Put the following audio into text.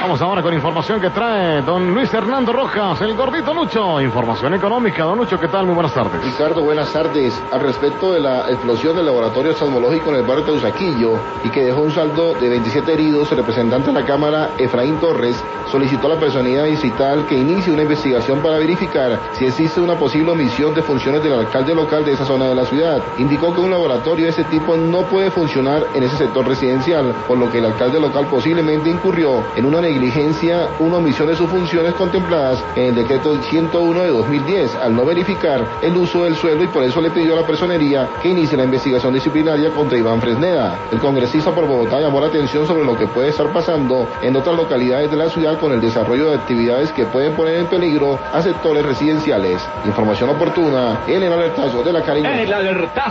Vamos ahora con información que trae don Luis Hernando Rojas, el gordito Lucho. Información económica. Don Lucho, ¿qué tal? Muy buenas tardes. Ricardo, buenas tardes. Al respecto de la explosión del laboratorio oftalmológico en el barrio Teusaquillo y que dejó un saldo de 27 heridos, el representante de la Cámara, Efraín Torres, solicitó a la personalidad distrital que inicie una investigación para verificar si existe una posible omisión de funciones del alcalde local de esa zona de la ciudad. Indicó que un laboratorio de ese tipo no puede funcionar en ese sector residencial, por lo que el alcalde local posiblemente incurrió en una negligencia, una omisión de sus funciones contempladas en el decreto 101 de 2010, al no verificar el uso del suelo, y por eso le pidió a la personería que inicie la investigación disciplinaria contra Iván Fresneda. El congresista por Bogotá llamó la atención sobre lo que puede estar pasando en otras localidades de la ciudad con el desarrollo de actividades que pueden poner en peligro a sectores residenciales. Información oportuna en el alertazo de la Cariñosa. El alertazo.